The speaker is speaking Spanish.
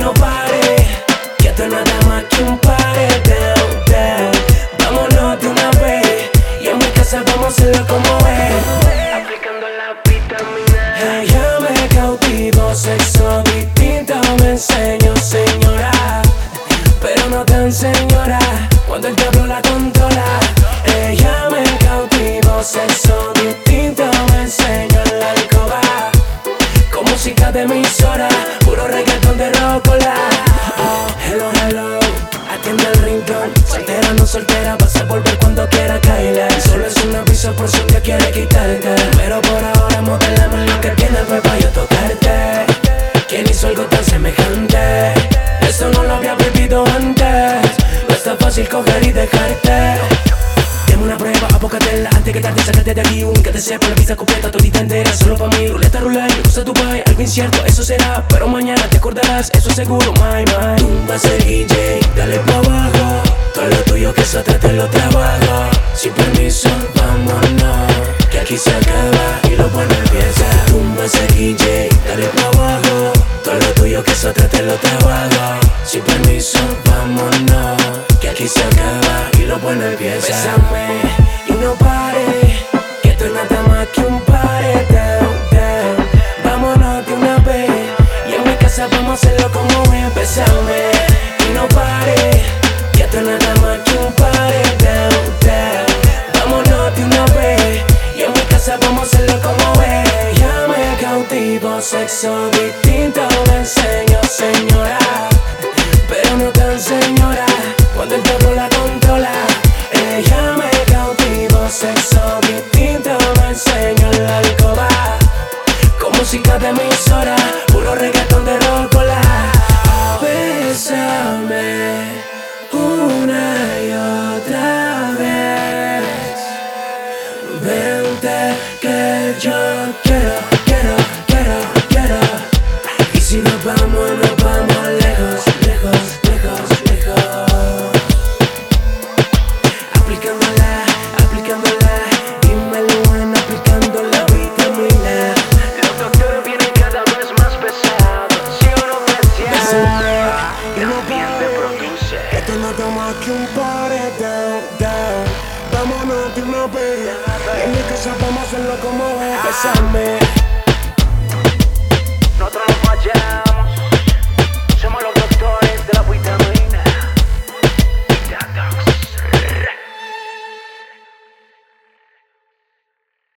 no pare, que esto es nada más que un pare. Down, down, vámonos de una vez y en mi casa vamos a hacerlo como es. Aplicando la vitamina. Ella me cautivó, sexo distinto me enseñó, señora, pero no tan señora, cuando el diablo la controla. Ella me cautivó, sexo distinto me enseñó en la alcoba, con música de emisora, puro reggaetón de rocola. Oh, hello, hello, atiende el rincón. Soltera, no soltera, vas a volver cuando quiera caerle. Solo es un aviso por si un día quiere quitarte, pero por ahora modelame lo que tiene, pues pa' yo tocarte. ¿Quién hizo algo tan semejante? Esto no lo había vivido antes. No está fácil coger y dejarte. Deme una prueba, apócatela antes que tarde, sácate de aquí. Ubícate, sepa la pista completa, todita entera, solo pa' mí. Ruleta, roulette, usa tu pay, algo incierto, eso será, pero mañana te acordarás, eso seguro, my. Tú vas a ser DJ, dale pa' abajo, todo lo tuyo que eso te lo trabajo. Sin permiso, vámonos, que aquí se acaba y lo bueno empieza. Tú vas a ser DJ, dale pa' abajo, todo lo tuyo que eso te lo trabajo. Sin permiso, vámonos, que aquí se acaba y lo bueno empieza. Bésame y no pare, que esto es nada más que un pare. Down, down, vámonos de una vez y en mi casa vamos a hacerlo como es. Bésame y no pare, que esto es nada más que un pare. Down, down, vámonos de una vez y en mi casa vamos a hacerlo como es. Ya me cautivo, sexo distinto me enseñó, señora, pero no tan señora, cuando el diablo la controla. Ella me cautivó, sexo distinto me enseñó en la alcoba, con música de emisora, puro reggaetón de rocola. Bésame una y otra vez, vente que yo quiero, quiero, quiero, quiero. Y si nos vamos lejos, lejos, lejos, lejos. Aplicándola, dímelo en aplicando la vitamina. Los doctores vienen cada vez más pesados, si uno presiona, también te produce. Esto no toma que un pare. Down, down, vámonos de una vez, en mi casa vamos a hacerlo como es. Bésame